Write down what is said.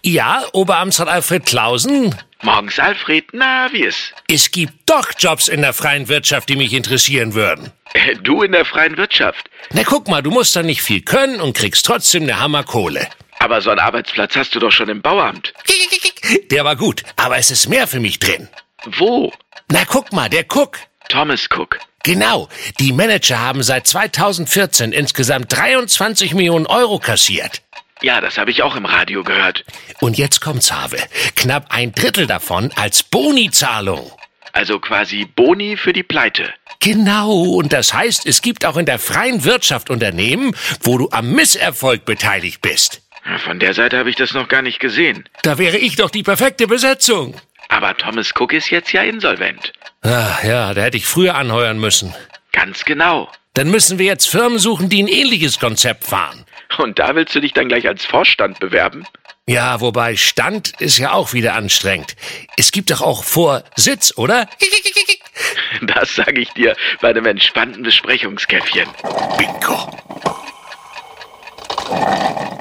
Ja, Oberamtsrat Alfred Clausen? Morgens, Alfred. Na, wie ist? Es gibt doch Jobs in der freien Wirtschaft, die mich interessieren würden. Du in der freien Wirtschaft? Na guck mal, du musst da nicht viel können und kriegst trotzdem eine Hammerkohle. Aber so einen Arbeitsplatz hast du doch schon im Bauamt. Der war gut, aber es ist mehr für mich drin. Wo? Na guck mal, der Cook. Thomas Cook. Genau, die Manager haben seit 2014 insgesamt 23 Millionen Euro kassiert. Ja, das habe ich auch im Radio gehört. Und jetzt kommt's, Have. Knapp 1/3 davon als Boni-Zahlung. Also quasi Boni für die Pleite. Genau, und das heißt, es gibt auch in der freien Wirtschaft Unternehmen, wo du am Misserfolg beteiligt bist. Von der Seite habe ich das noch gar nicht gesehen. Da wäre ich doch die perfekte Besetzung. Aber Thomas Cook ist jetzt ja insolvent. Ach ja, da hätte ich früher anheuern müssen. Ganz genau. Dann müssen wir jetzt Firmen suchen, die ein ähnliches Konzept fahren. Und da willst du dich dann gleich als Vorstand bewerben? Ja, wobei Stand ist ja auch wieder anstrengend. Es gibt doch auch Vorsitz, oder? Das sage ich dir bei einem entspannten Besprechungskäffchen. Bingo.